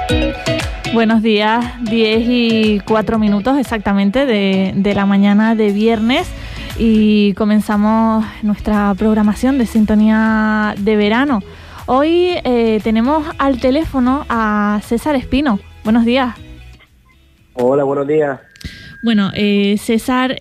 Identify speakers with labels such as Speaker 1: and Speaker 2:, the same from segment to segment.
Speaker 1: Buenos días, 10:04 exactamente de la mañana de viernes y comenzamos nuestra programación de Sintonía de Verano. Hoy tenemos al teléfono a César Espino. Buenos días.
Speaker 2: Hola, buenos días.
Speaker 1: Bueno, César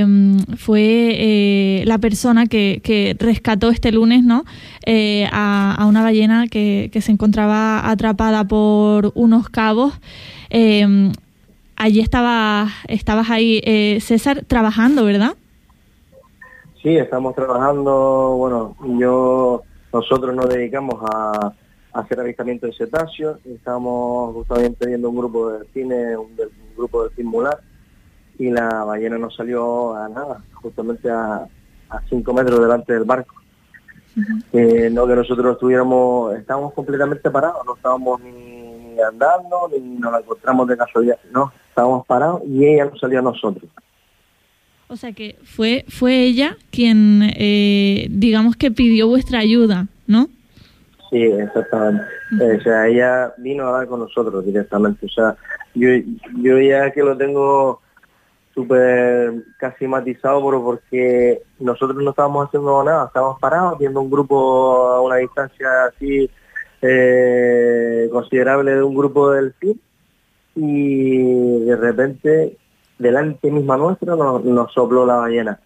Speaker 1: fue la persona que rescató este lunes, ¿no? A una ballena que se encontraba atrapada por unos cabos. Allí estabas ahí, César, trabajando, ¿verdad?
Speaker 2: Sí, estamos trabajando. Bueno, nosotros nos dedicamos a hacer avistamiento de cetáceos. Estamos justamente viendo un grupo de delfines, un grupo de delfín mular. Y la ballena nos salió a nada, justamente a 5 metros delante del barco. Uh-huh. No que nosotros estábamos completamente parados, no estábamos ni andando, ni nos la encontramos de casualidad, no, estábamos parados y ella nos salió a nosotros.
Speaker 1: O sea que fue ella quien, digamos que pidió vuestra ayuda, ¿no?
Speaker 2: Sí, exactamente. Uh-huh. O sea, ella vino a hablar con nosotros directamente. O sea, yo ya que lo tengo súper casi matizado, porque nosotros no estábamos haciendo nada, estábamos parados viendo un grupo a una distancia así considerable de un grupo de delfín, y de repente delante misma nuestra nos sopló la ballena.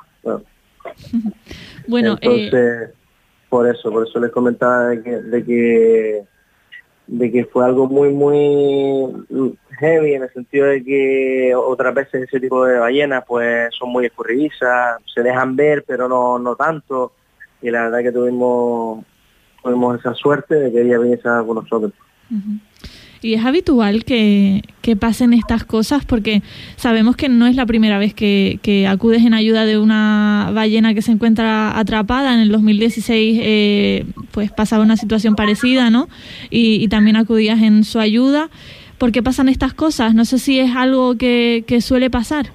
Speaker 2: Bueno, entonces por eso les comentaba de que fue algo muy heavy, en el sentido de que otras veces ese tipo de ballenas pues son muy escurridizas, se dejan ver pero no tanto, y la verdad que tuvimos esa suerte de que ella viniese con nosotros.
Speaker 1: Uh-huh. Y es habitual que pasen estas cosas, porque sabemos que no es la primera vez que acudes en ayuda de una ballena que se encuentra atrapada. En el 2016 pues pasaba una situación parecida, ¿no? Y también acudías en su ayuda. ¿Por qué pasan estas cosas? No sé si es algo que suele pasar.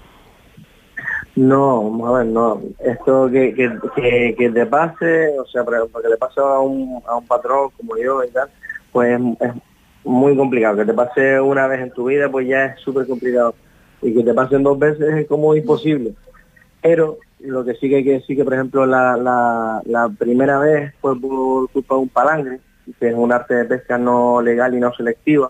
Speaker 2: No, vamos a ver, no. Esto que te pase, o sea, para que le pase a un patrón como yo y tal, pues es muy complicado. Que te pase una vez en tu vida, pues ya es súper complicado. Y que te pasen 2 veces es como imposible. Pero lo que sí que hay que decir, que por ejemplo la primera vez fue por culpa de un palangre, que es un arte de pesca no legal y no selectiva.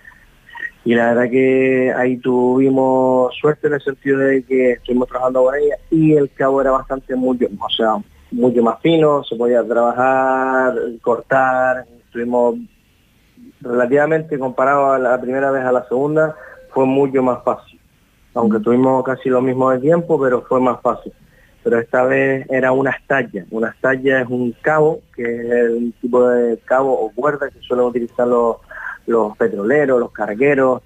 Speaker 2: Y la verdad que ahí tuvimos suerte, en el sentido de que estuvimos trabajando con ella y el cabo era mucho más fino, se podía trabajar, cortar. Estuvimos relativamente, comparado a la primera vez a la segunda, fue mucho más fácil. Aunque tuvimos casi lo mismo de tiempo, pero fue más fácil. Pero esta vez era una estalla. Una estalla es un cabo, que es un tipo de cabo o cuerda que suelen utilizar los petroleros, los cargueros,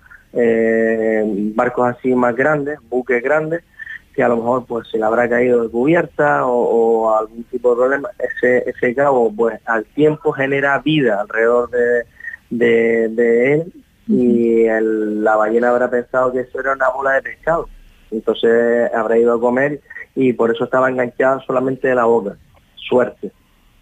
Speaker 2: barcos así más grandes, buques grandes, que a lo mejor pues se le habrá caído de cubierta o algún tipo de problema. Ese cabo pues al tiempo genera vida alrededor de él, y la ballena habrá pensado que eso era una bola de pescado, entonces habrá ido a comer y por eso estaba enganchada solamente de la boca. Suerte.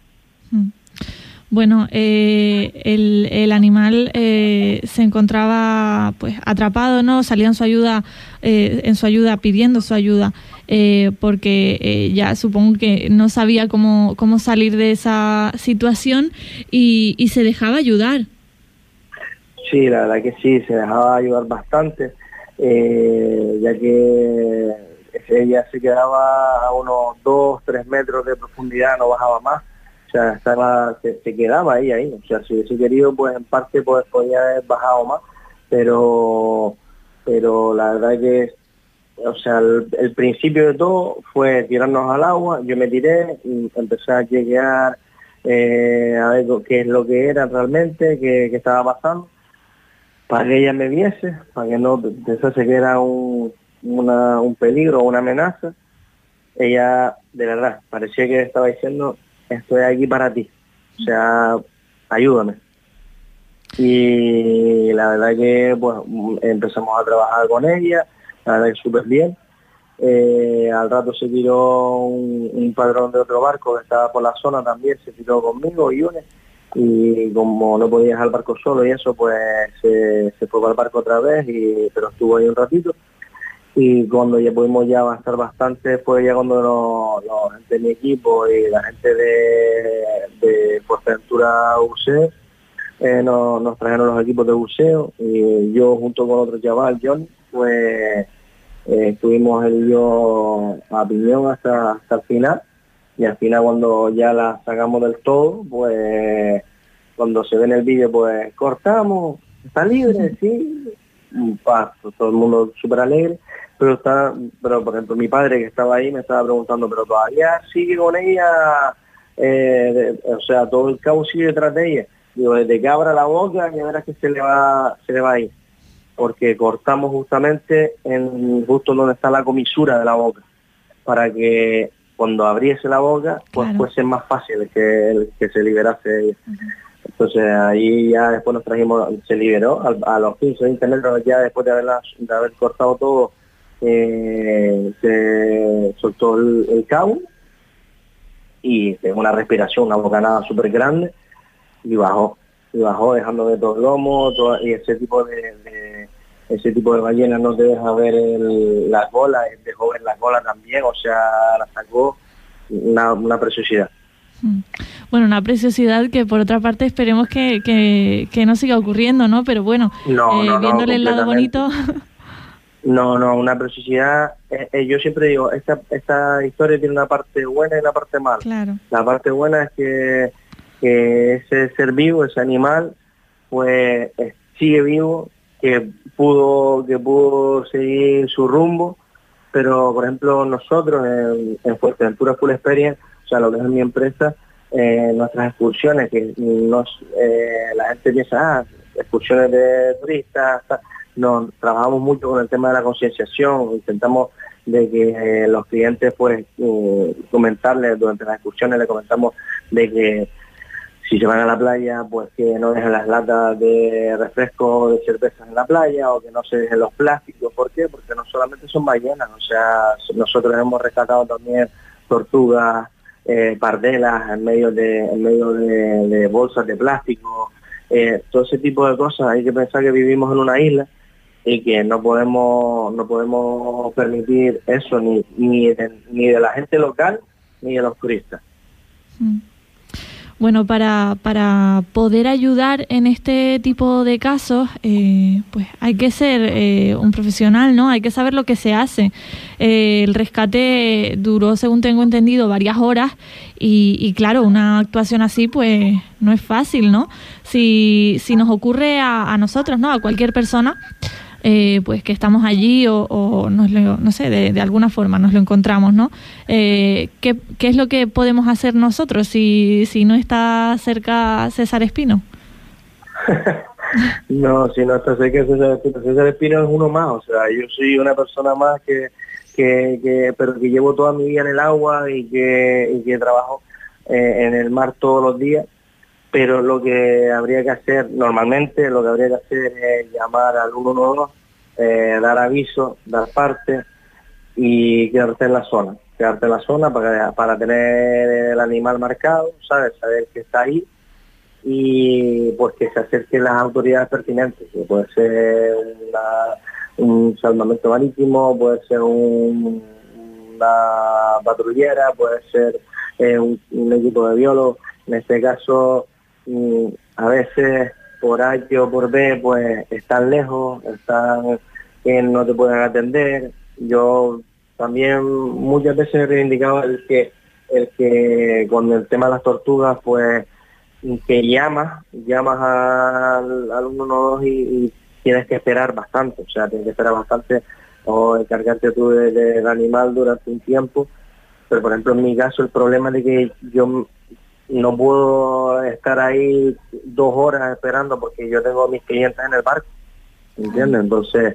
Speaker 1: Bueno, el animal se encontraba pues atrapado, ¿no? Salía en su ayuda, pidiendo su ayuda, porque ya supongo que no sabía cómo salir de esa situación y se dejaba ayudar.
Speaker 2: Sí, la verdad que sí, se dejaba ayudar bastante, ya que ella se quedaba a unos 2-3 metros de profundidad, no bajaba más. O sea, se quedaba ahí. O sea, si hubiese querido, pues en parte pues podía haber bajado más, pero la verdad que, o sea, el principio de todo fue tirarnos al agua. Yo me tiré y empecé a chequear a ver qué es lo que era realmente, qué estaba pasando, para que ella me viese, para que no pensase que era un peligro o una amenaza. Ella, de verdad, parecía que estaba diciendo: estoy aquí para ti, o sea, ayúdame. Y la verdad que pues empezamos a trabajar con ella, la verdad que súper bien. Al rato se tiró un padrón de otro barco que estaba por la zona, también se tiró conmigo y y como no podía dejar el barco solo y eso, pues se fue para el barco otra vez, pero estuvo ahí un ratito. Y cuando ya pudimos ya avanzar bastante, fue ya cuando la gente de mi equipo y la gente de Fuerteventura Buceo nos trajeron los equipos de buceo, y yo junto con otro chaval, John, pues estuvimos él y yo a piñón hasta el final. Y al final, cuando ya la sacamos del todo, pues cuando se ve en el vídeo, pues cortamos, está libre, sí, todo el mundo súper alegre, pero por ejemplo mi padre que estaba ahí me estaba preguntando, pero todavía sigue con ella, o sea, todo el cabo sigue detrás de ella. Digo, desde que abra la boca ya verás que se le va a ir, porque cortamos justamente justo donde está la comisura de la boca, para que cuando abriese la boca, pues
Speaker 1: claro,
Speaker 2: fuese más fácil que se liberase ella. Entonces ahí ya después nos trajimos, se liberó a los 15 o 20 metros, ya después de haber cortado todo, se soltó el cabo y tengo una respiración, una bocanada súper grande, y bajó dejando de todo el lomo, y ese tipo de ballenas no te deja ver las golas, dejó ver las golas también, o sea, la sacó una preciosidad.
Speaker 1: Bueno, una preciosidad que por otra parte esperemos que no siga ocurriendo, ¿no? Pero bueno, viéndole el lado bonito.
Speaker 2: No, una preciosidad. Yo siempre digo, esta historia tiene una parte buena y una parte mala.
Speaker 1: Claro.
Speaker 2: La parte buena es que ese ser vivo, ese animal, pues sigue vivo, que pudo seguir su rumbo, pero por ejemplo nosotros en Fuerteventura Full Experience, o sea, lo que es mi empresa, nuestras excursiones, que la gente piensa, excursiones de turistas, no, trabajamos mucho con el tema de la concienciación, intentamos de que los clientes, pues, comentarles durante las excursiones, le comentamos de que si se van a la playa, pues que no dejen las latas de refresco, de cervezas en la playa, o que no se dejen los plásticos. ¿Por qué? Porque no solamente son ballenas, o sea, nosotros hemos rescatado también tortugas, pardelas en medio de bolsas de plástico, todo ese tipo de cosas. Hay que pensar que vivimos en una isla y que no podemos permitir eso ni de la gente local ni de los turistas.
Speaker 1: Bueno, para poder ayudar en este tipo de casos, pues hay que ser un profesional, ¿no? Hay que saber lo que se hace. El rescate duró, según tengo entendido, varias horas y claro, una actuación así, pues no es fácil, ¿no? Si nos ocurre a nosotros, ¿no? A cualquier persona, pues que estamos allí o no sé, de alguna forma nos lo encontramos, ¿no? ¿Qué es lo que podemos hacer nosotros si no está cerca César Espino?
Speaker 2: No, si no está cerca César Espino es uno más, o sea, yo soy una persona más pero que llevo toda mi vida en el agua y que trabajo en el mar todos los días. Pero lo que habría que hacer, normalmente, lo que habría que hacer es llamar al 112, dar aviso, dar parte y quedarte en la zona. Para tener el animal marcado, ¿sabes? Saber que está ahí y pues que se acerquen las autoridades pertinentes, que puede ser un salvamento marítimo, puede ser una patrullera, puede ser un equipo de biólogos. En este caso, a veces por A o por B, pues están lejos, están que no te pueden atender. Yo también muchas veces he reivindicado el que con el tema de las tortugas, pues que llamas al 112 y tienes que esperar bastante, o sea, tienes que esperar bastante o encargarte tú del animal durante un tiempo. Pero por ejemplo en mi caso el problema es de que yo no puedo estar ahí 2 horas esperando porque yo tengo a mis clientes en el barco, ¿entiendes? Entonces,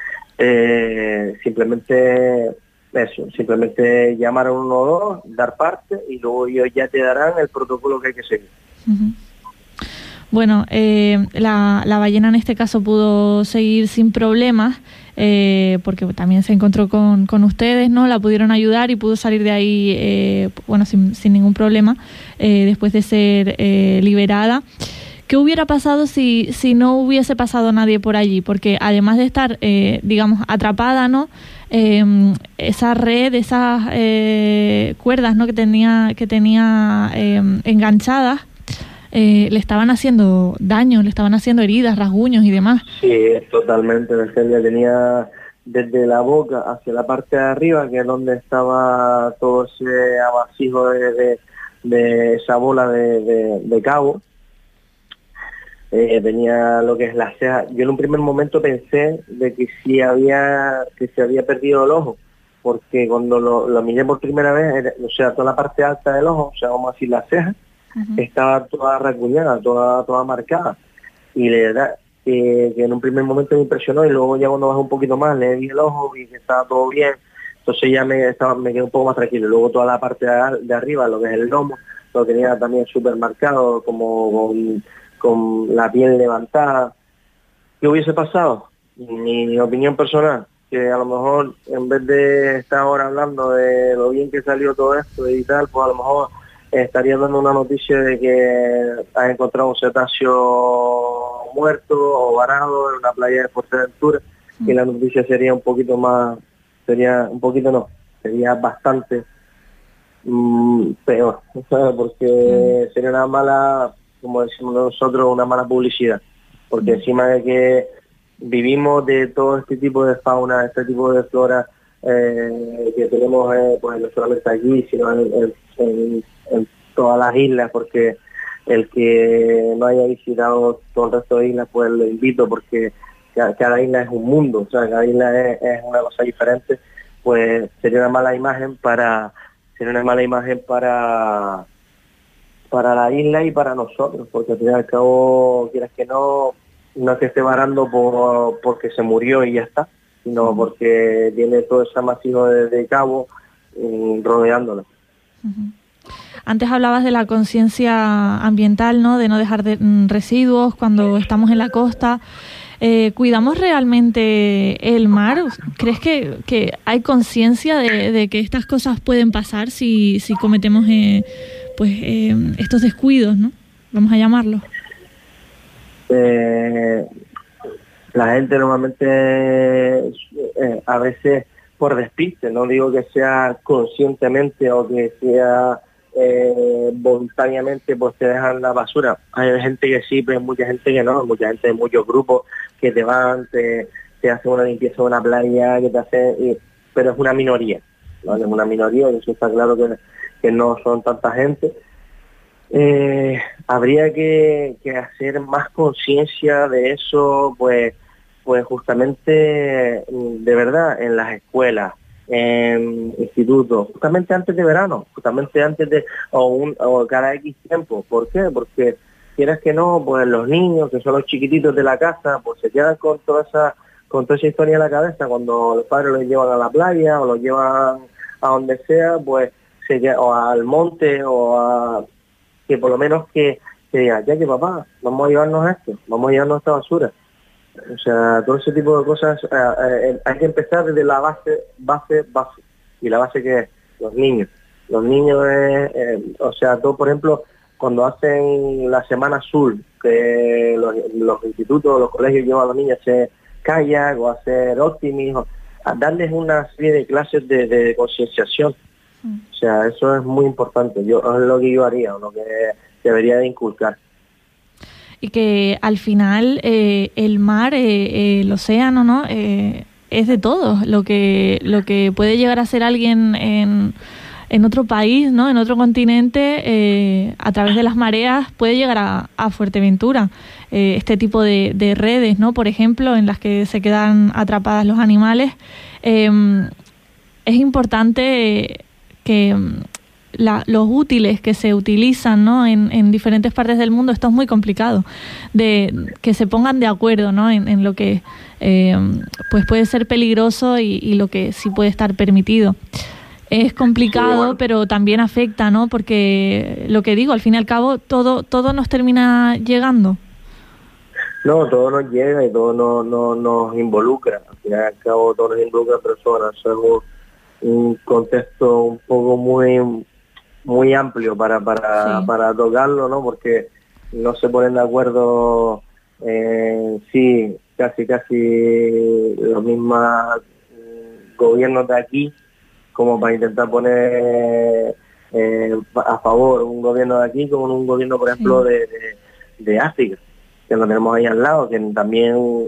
Speaker 2: simplemente llamar a 112, dar parte y luego ellos ya te darán el protocolo que hay que seguir.
Speaker 1: Bueno, la ballena en este caso pudo seguir sin problemas, porque también se encontró con ustedes, ¿no? La pudieron ayudar y pudo salir de ahí, sin ningún problema, después de ser liberada. ¿Qué hubiera pasado si no hubiese pasado nadie por allí? Porque además de estar, atrapada, ¿no? Esa red, esas cuerdas, ¿no? que tenía enganchadas, le estaban haciendo daño, le estaban haciendo heridas, rasguños y demás.
Speaker 2: Sí, totalmente. Celia tenía desde la boca hacia la parte de arriba, que es donde estaba todo ese amasijo de esa bola de cabo. Tenía lo que es la ceja. Yo en un primer momento pensé de que se había perdido el ojo, porque cuando lo miré por primera vez, toda la parte alta del ojo, vamos a decir la ceja, estaba toda rasguñada, toda marcada. Y la verdad que en un primer momento me impresionó, y luego ya cuando bajé un poquito más, le vi el ojo y que estaba todo bien. Entonces ya me quedé un poco más tranquilo. Luego toda la parte de arriba, lo que es el lomo, lo tenía también súper marcado, como con la piel levantada. ¿Qué hubiese pasado? Mi opinión personal, que a lo mejor en vez de estar ahora hablando de lo bien que salió todo esto y tal, pues a lo mejor estaría dando una noticia de que has encontrado un cetáceo muerto o varado en una playa de Fuerteventura, y la noticia sería sería bastante peor, ¿sabes? Porque sería una mala, como decimos nosotros, una mala publicidad, porque encima de que vivimos de todo este tipo de fauna, este tipo de flora que tenemos, pues no solamente aquí, sino en todas las islas, porque el que no haya visitado todo el resto de islas, pues lo invito, porque cada isla es un mundo, cada isla es una cosa diferente. Pues sería una mala imagen para la isla y para nosotros, porque al fin y al cabo, quieras que no es que esté varando porque se murió y ya está, sino porque tiene todo ese amasijo de cabo rodeándolo.
Speaker 1: Antes hablabas de la conciencia ambiental, ¿no? De no dejar residuos cuando estamos en la costa. ¿Cuidamos realmente el mar? ¿Crees que hay conciencia de que estas cosas pueden pasar si cometemos estos descuidos, ¿no? Vamos a llamarlo.
Speaker 2: La gente normalmente a veces por despiste, no digo que sea conscientemente o que sea voluntariamente, pues te dejan la basura. Hay gente que sí, pero hay mucha gente que no, mucha gente de muchos grupos que te van, te hacen una limpieza de una playa, pero es una minoría, ¿no? Es una minoría, y eso está claro que no son tanta gente. Habría que hacer más conciencia de eso, pues justamente de verdad en las escuelas, en institutos, justamente antes de verano, justamente antes de o cada X tiempo. ¿Por qué? Porque quieras que no, pues los niños, que son los chiquititos de la casa, pues se quedan con toda esa historia en la cabeza cuando los padres los llevan a la playa o los llevan a donde sea, pues o al monte, que por lo menos que digan, ya que papá, vamos a llevarnos esto, vamos a llevarnos esta basura. O sea, todo ese tipo de cosas hay que empezar desde la base. Y la base que es los niños. Los niños todo, por ejemplo, cuando hacen la Semana Azul, que los institutos, los colegios llevan a los niños a hacer kayak o a hacer optimismo, a darles una serie de clases de concienciación. O sea, eso es muy importante. Es lo que yo haría, o lo que debería de inculcar.
Speaker 1: Y que al final el mar, el océano, ¿no? Es de todos. Lo que puede llegar a ser alguien en otro país, ¿no? En otro continente, a través de las mareas, puede llegar a Fuerteventura. Este tipo de redes, ¿no? Por ejemplo, en las que se quedan atrapadas los animales. Es importante que los útiles que se utilizan, ¿no? en diferentes partes del mundo, esto es muy complicado, de que se pongan de acuerdo, ¿no? en lo que pues puede ser peligroso y lo que sí puede estar permitido. Es complicado, pero también afecta, ¿no? Porque lo que digo, al fin y al cabo, todo nos termina llegando.
Speaker 2: No, todo nos llega y todo nos involucra. Al final y al cabo todo nos involucra a personas. Es un contexto un poco muy amplio para tocarlo, ¿no? Porque no se ponen de acuerdo sí, casi los mismos gobiernos de aquí como para intentar poner a favor un gobierno de aquí como un gobierno, por ejemplo, de África, que lo tenemos ahí al lado, que también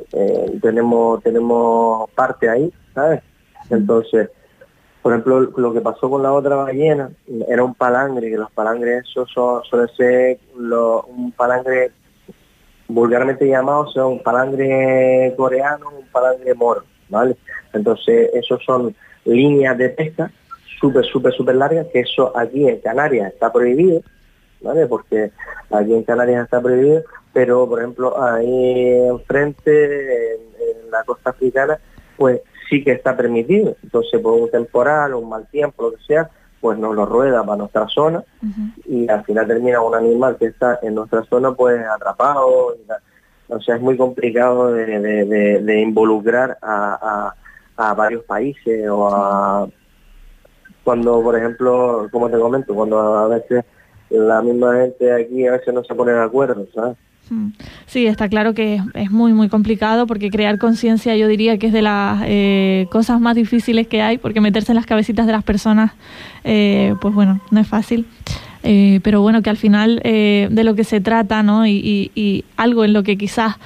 Speaker 2: tenemos parte ahí, ¿sabes? Entonces, por ejemplo, lo que pasó con la otra ballena era un palangre, que los palangres esos suelen ser un palangre vulgarmente llamado, sea un palangre coreano, un palangre moro, ¿vale? Entonces, esos son líneas de pesca súper largas, que eso aquí en Canarias está prohibido, ¿vale? Porque aquí en Canarias está prohibido, pero por ejemplo ahí enfrente, en la costa africana, pues sí que está permitido. Entonces por un temporal, un mal tiempo, lo que sea, pues nos lo rueda para nuestra zona y al final termina un animal que está en nuestra zona pues atrapado. O sea, es muy complicado de involucrar a varios países o a... Cuando, por ejemplo, como te comento, cuando a veces la misma gente aquí a veces no se pone de acuerdo, ¿sabes?
Speaker 1: Sí, está claro que es muy complicado, porque crear conciencia yo diría que es de las cosas más difíciles que hay, porque meterse en las cabecitas de las personas, pues bueno, no es fácil. Pero bueno, que al final de lo que se trata, ¿no? Y algo en lo que quizás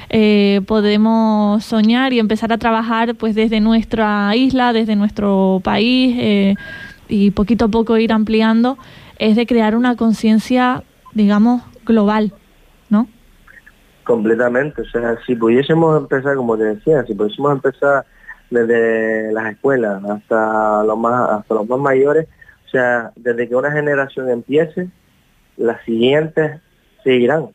Speaker 1: podemos soñar y empezar a trabajar pues desde nuestra isla, desde nuestro país, y poquito a poco ir ampliando, es de crear una conciencia, digamos, global, ¿no?
Speaker 2: Completamente. O sea, si pudiésemos empezar, como te decía, si pudiésemos empezar desde las escuelas hasta los más mayores, o sea, desde que una generación empiece, las siguientes seguirán.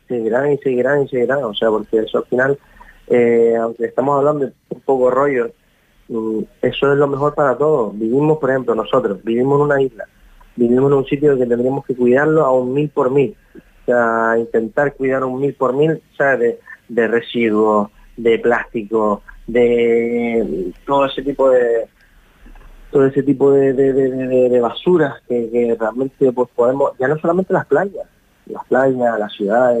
Speaker 2: O sea, porque eso al final, aunque estamos hablando de un poco rollo, eso es lo mejor para todos. Vivimos, por ejemplo, nosotros, vivimos en una isla, vivimos en un sitio que tendríamos que cuidarlo a un 1000 por 1000. O sea, intentar cuidar un 1000 por 1000, ¿sabes? De residuos, de plástico, de todo ese tipo de basuras que realmente pues podemos, ya no solamente las playas, las ciudades,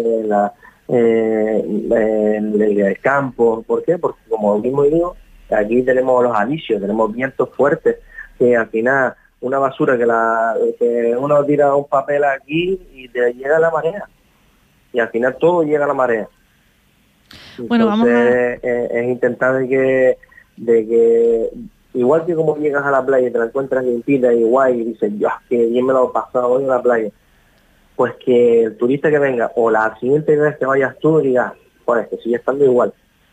Speaker 2: el campo. ¿Por qué? Porque como mismo digo, aquí tenemos los alisios, tenemos vientos fuertes, que al final una basura que uno tira un papel aquí y te llega a la marea, y al final todo llega a la marea.
Speaker 1: Bueno,
Speaker 2: entonces es intentar de que igual que como llegas a la playa y te la encuentras limpita y guay y dices, yo, que bien me lo he pasado hoy en la playa, pues que el turista que venga o la siguiente vez que vayas tú digas, pues que sigue estando igual.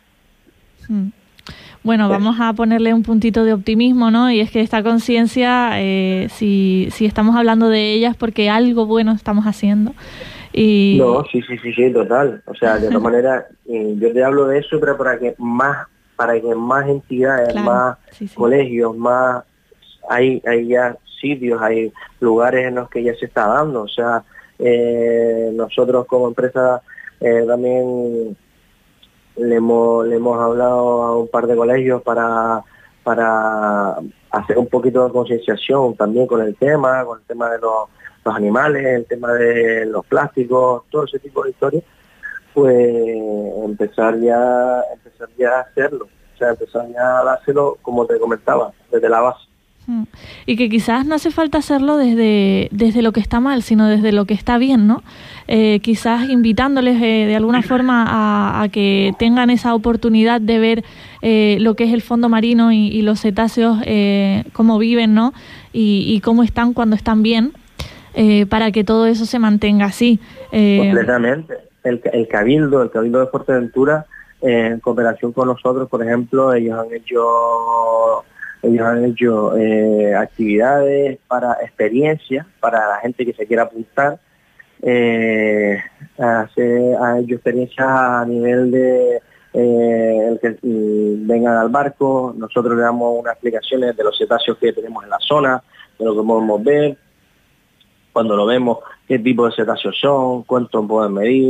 Speaker 1: Bueno, vamos a ponerle un puntito de optimismo, ¿no? Y es que esta conciencia, si estamos hablando de ellas, porque algo bueno estamos haciendo. Y...
Speaker 2: No, sí, total. O sea, de todas maneras, yo te hablo de eso, pero para que más entidades, claro, más colegios, más hay ya sitios, hay lugares en los que ya se está dando. O sea, nosotros como empresa también le hemos hablado a un par de colegios para hacer un poquito de concienciación también con el tema de los animales, el tema de los plásticos, todo ese tipo de historias, pues empezar ya a hacerlo, o sea, empezar ya a hacerlo, como te comentaba, desde la base.
Speaker 1: Y que quizás no hace falta hacerlo desde lo que está mal, sino desde lo que está bien, ¿no? Quizás invitándoles de alguna forma a que tengan esa oportunidad de ver lo que es el fondo marino y los cetáceos, cómo viven, ¿no? Y cómo están cuando están bien, para que todo eso se mantenga así.
Speaker 2: Completamente. El Cabildo de Fuerteventura, en cooperación con nosotros, por ejemplo, ellos han hecho actividades para experiencias, para la gente que se quiera apuntar. Ha hecho experiencias a nivel de el que vengan al barco, nosotros le damos unas explicaciones de los cetáceos que tenemos en la zona, de lo que podemos ver, cuando lo vemos, qué tipo de cetáceos son, cuánto pueden medir,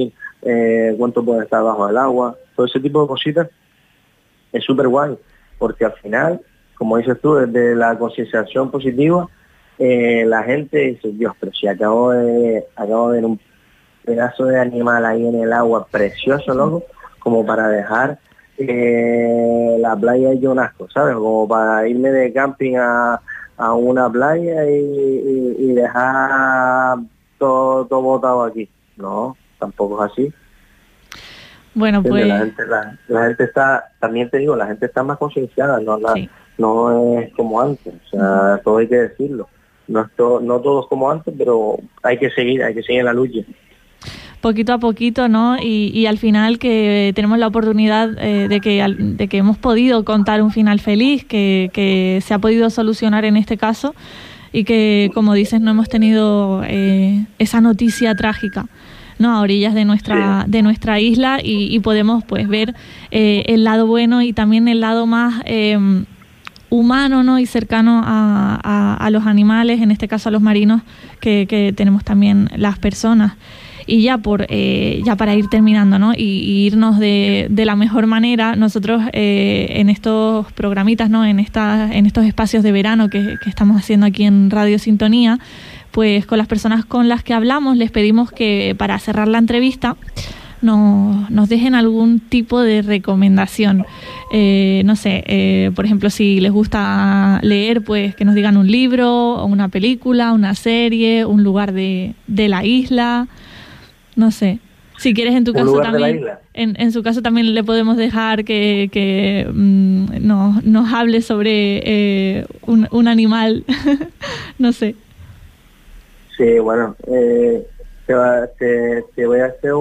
Speaker 2: cuánto pueden estar bajo el agua, todo ese tipo de cositas es súper guay, porque al final, como dices tú, desde la concienciación positiva, la gente dice, Dios, pero si acabo de ver un pedazo de animal ahí en el agua precioso, loco, como para dejar la playa y un asco, ¿sabes? Como para irme de camping a una playa y dejar todo botado aquí. No, tampoco es así.
Speaker 1: Bueno, pues...
Speaker 2: La gente está, también te digo, la gente está más concienciada,
Speaker 1: sí.
Speaker 2: No es como antes, o sea, todo hay que decirlo. No todo es como antes, pero hay que seguir en la lucha.
Speaker 1: Poquito a poquito, ¿no? Y al final que tenemos la oportunidad de que hemos podido contar un final feliz, que se ha podido solucionar en este caso y que, como dices, no hemos tenido esa noticia trágica, ¿no? A orillas de nuestra isla y podemos pues ver el lado bueno y también el lado más humano, ¿no? Y cercano a los animales, en este caso a los marinos, que tenemos también las personas. Y ya para ir terminando, ¿no? Y irnos de la mejor manera, nosotros en estos programitas, ¿no? En estos espacios de verano que estamos haciendo aquí en Radio Sintonía, pues con las personas con las que hablamos les pedimos que para cerrar la entrevista nos dejen algún tipo de recomendación. No sé, por ejemplo, si les gusta leer, pues que nos digan un libro, o una película, una serie, un lugar de la isla. No sé. Si quieres, en tu caso también, en su caso también le podemos dejar que nos hable sobre un animal. No sé.
Speaker 2: Sí, bueno, te voy a hacer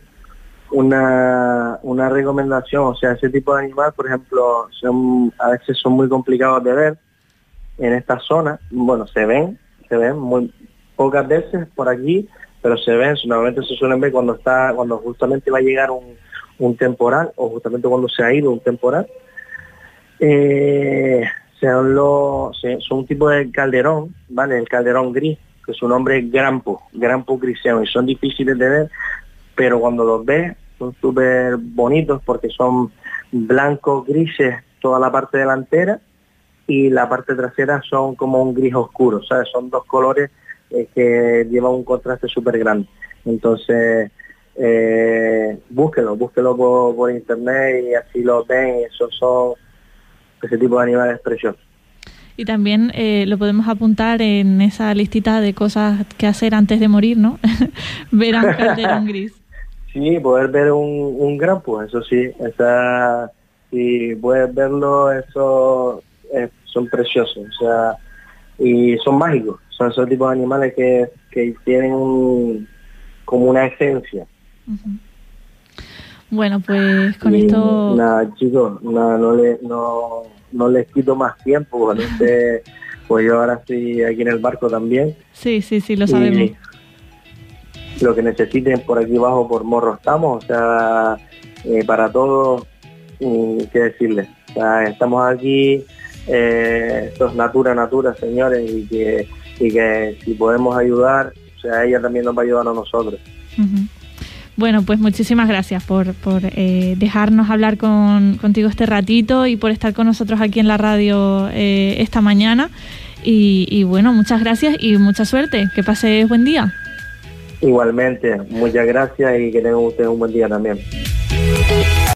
Speaker 2: una recomendación. O sea, ese tipo de animal, por ejemplo, a veces son muy complicados de ver en esta zona. Bueno, se ven muy pocas veces por aquí, pero se ven, normalmente se suelen ver cuando justamente va a llegar un temporal, o justamente cuando se ha ido un temporal. Son un tipo de calderón, ¿vale? El calderón gris, que su nombre es grampo griseo, y son difíciles de ver, pero cuando los ves son súper bonitos porque son blancos grises toda la parte delantera, y la parte trasera son como un gris oscuro, ¿sabes? Son dos colores que llevan un contraste súper grande. Entonces, búsquelo por internet y así lo ven. Esos son ese tipo de animales preciosos.
Speaker 1: Y también lo podemos apuntar en esa listita de cosas que hacer antes de morir, ¿no? Ver a un calderón gris.
Speaker 2: Sí, poder ver un grampo, eso sí. Si puedes verlo, eso son preciosos. O sea, y son mágicos. Son esos tipos de animales que tienen como una esencia.
Speaker 1: Uh-huh. Bueno, pues con esto...
Speaker 2: Nada, chicos, no les quito más tiempo. Pues yo ahora estoy aquí en el barco también.
Speaker 1: Sí, lo sabemos.
Speaker 2: Y lo que necesiten por aquí abajo, por Morro estamos. O sea, para todos, ¿qué decirles? O sea, estamos aquí, esto es natura, señores, y que si podemos ayudar, o sea, ella también nos va a ayudar a nosotros.
Speaker 1: Uh-huh. Bueno, pues muchísimas gracias por dejarnos hablar contigo este ratito y por estar con nosotros aquí en la radio esta mañana. Y bueno, muchas gracias y mucha suerte. Que pases buen día.
Speaker 2: Igualmente, muchas gracias y que tengan ustedes un buen día también.